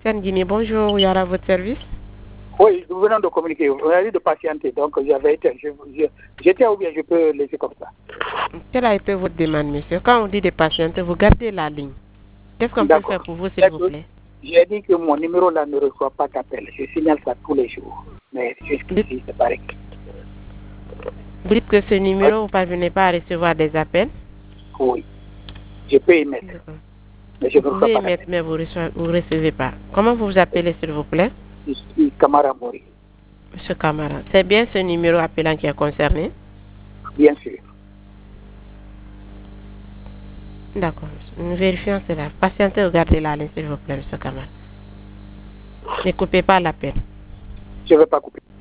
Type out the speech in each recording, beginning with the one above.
MTN Guinée, bonjour, Yara, votre service. Oui, nous venons de communiquer. On a dit de patienter, donc j'étais ou bien je peux laisser comme ça. Quelle a été votre demande, monsieur? Quand on dit de patienter, vous gardez la ligne. Qu'est-ce qu'on peut faire pour vous, s'il vous plaît? J'ai dit que mon numéro là ne reçoit pas d'appel. Je signale ça tous les jours. Mais jusqu'ici, c'est pareil. Vous dites que ce numéro, vous ne parvenez pas à recevoir des appels? Oui. Je peux y mettre. Mais je vous pouvez y mettre, mais vous ne recevez pas. Comment vous vous appelez, s'il vous plaît? Je suis Camara Mori. Monsieur Camara, c'est bien ce numéro appelant qui est concerné? Bien sûr. D'accord. Nous vérifions cela. Patientez, regardez la ligne, s'il vous plaît, monsieur Camara. Ne coupez pas l'appel. Je ne vais pas couper.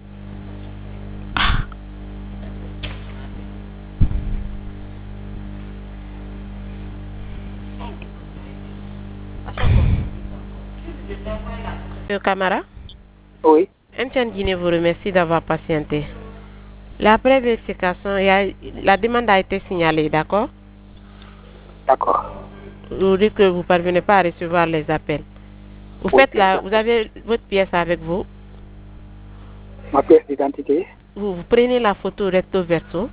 Monsieur Camara? Oui. MTN Guinée vous remercie d'avoir patienté. Après vérification, la demande a été signalée, d'accord? D'accord. Vous dites que vous ne parvenez pas à recevoir les appels. Vous avez votre pièce avec vous? Ma pièce d'identité? Vous prenez la photo recto verso.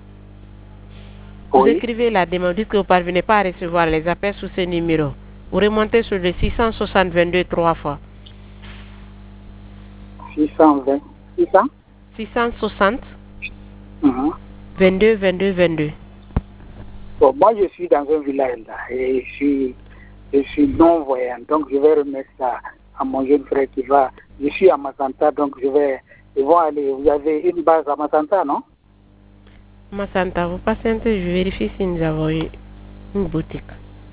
Vous écrivez la demande, vous dites que vous ne parvenez pas à recevoir les appels sous ce numéro. Vous remontez sur le 660 3 fois. 660 22. Bon, moi je suis dans un village là et je suis non-voyant, donc je vais remettre ça à mon jeune frère qui va. Je suis à Massanta, donc ils vont aller. Vous avez une base à Massanta, non? Massanta, vous patientez, je vérifie si nous avons une boutique.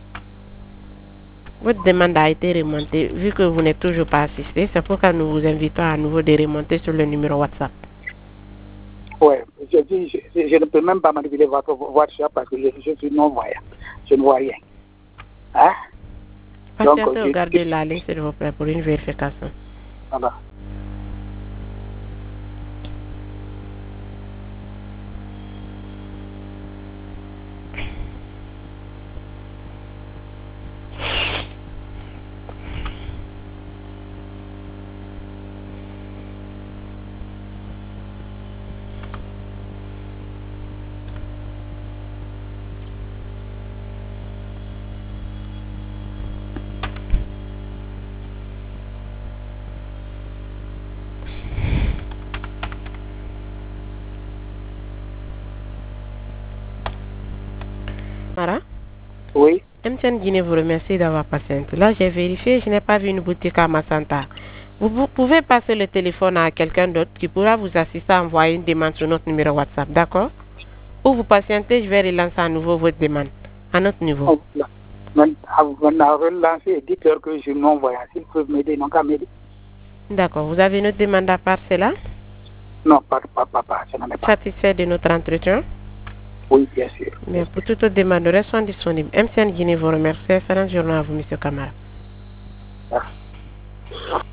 Votre demande a été remontée. Vu que vous n'êtes toujours pas assisté, c'est pourquoi nous vous invitons à nouveau de remonter sur le numéro WhatsApp. Oui, je ne peux même pas manipuler votre WhatsApp parce que je suis non-voyant. Je ne vois rien. Hein? Patientez, regardez la ligne, s'il vous plaît, pour une vérification. Voilà. Mara? Oui. MTN Guinée vous remercie d'avoir patienté. Là, j'ai vérifié, je n'ai pas vu une boutique à Massanta. Vous pouvez passer le téléphone à quelqu'un d'autre qui pourra vous assister à envoyer une demande sur notre numéro WhatsApp, d'accord? Ou vous patientez, je vais relancer à nouveau votre demande à notre niveau. Maintenant, relancer, dites-leur que je suis non-voyant. S'ils peuvent m'aider, non qu'à m'aider. D'accord. Vous avez une autre demande à part cela? Non, pas, je n'en ai pas. Satisfait de notre entretien? Oui, bien sûr. Mais pour toute autre demande, restons disponibles. MTN Guinée vous remercie. Excellente journée à vous, M. Camara. Merci.